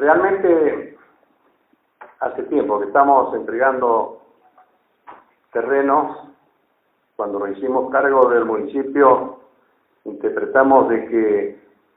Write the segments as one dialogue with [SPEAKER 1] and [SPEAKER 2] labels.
[SPEAKER 1] Realmente hace tiempo que estamos entregando terrenos. Cuando nos hicimos cargo del municipio, interpretamos de que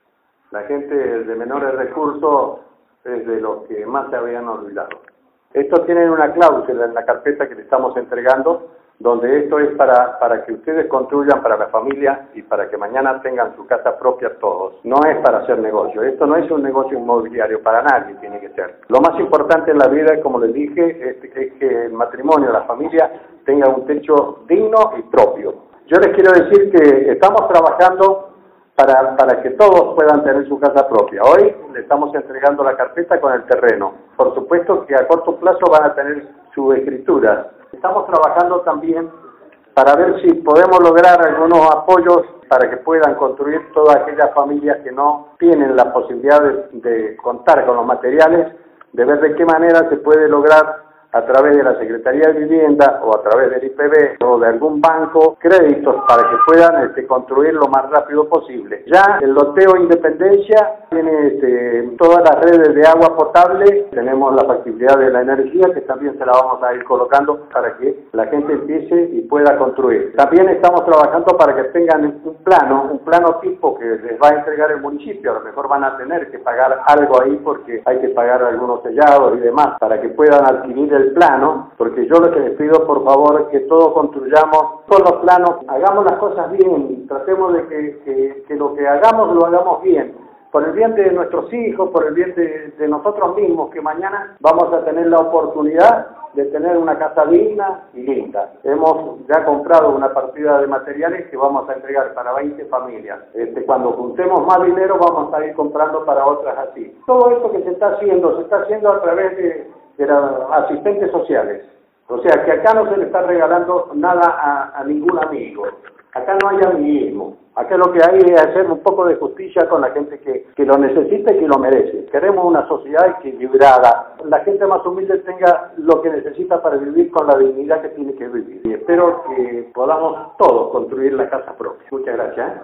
[SPEAKER 1] la gente de menores recursos es de los que más se habían olvidado. Estos tienen una cláusula en la carpeta que le estamos entregando, donde esto es para que ustedes construyan para la familia y para que mañana tengan su casa propia todos. No es para hacer negocio. Esto no es un negocio inmobiliario, para nadie tiene que ser. Lo más importante en la vida, como les dije, es que el matrimonio, la familia, tenga un techo digno y propio. Yo les quiero decir que estamos trabajando para que todos puedan tener su casa propia. Hoy le estamos entregando la carpeta con el terreno. Por supuesto que a corto plazo van a tener su escritura. Estamos trabajando también para ver si podemos lograr algunos apoyos para que puedan construir todas aquellas familias que no tienen la posibilidad de contar con los materiales, de ver de qué manera se puede lograr a través de la Secretaría de Vivienda o a través del IPB o de algún banco, créditos para que puedan construir lo más rápido posible. Ya el loteo Independencia tiene todas las redes de agua potable, tenemos la factibilidad de la energía que también se la vamos a ir colocando para que la gente empiece y pueda construir. También estamos trabajando para que tengan un plano tipo que les va a entregar el municipio. A lo mejor van a tener que pagar algo ahí porque hay que pagar algunos sellados y demás para que puedan adquirir el plano, porque yo lo que les pido por favor es que todos construyamos con los planos, hagamos las cosas bien, tratemos de que lo que hagamos lo hagamos bien, por el bien de nuestros hijos, por el bien de nosotros mismos, que mañana vamos a tener la oportunidad de tener una casa digna y linda. Hemos ya comprado una partida de materiales que vamos a entregar para 20 familias. Cuando juntemos más dinero vamos a ir comprando para otras así. Todo esto que se está haciendo a través de los asistentes sociales. O sea que acá no se le está regalando nada a ningún amigo. Acá no hay amiguismo. Acá lo que hay es hacer un poco de justicia con la gente que lo necesita y que lo merece. Queremos una sociedad equilibrada. La gente más humilde tenga lo que necesita para vivir con la dignidad que tiene que vivir. Y espero que podamos todos construir la casa propia. Muchas gracias.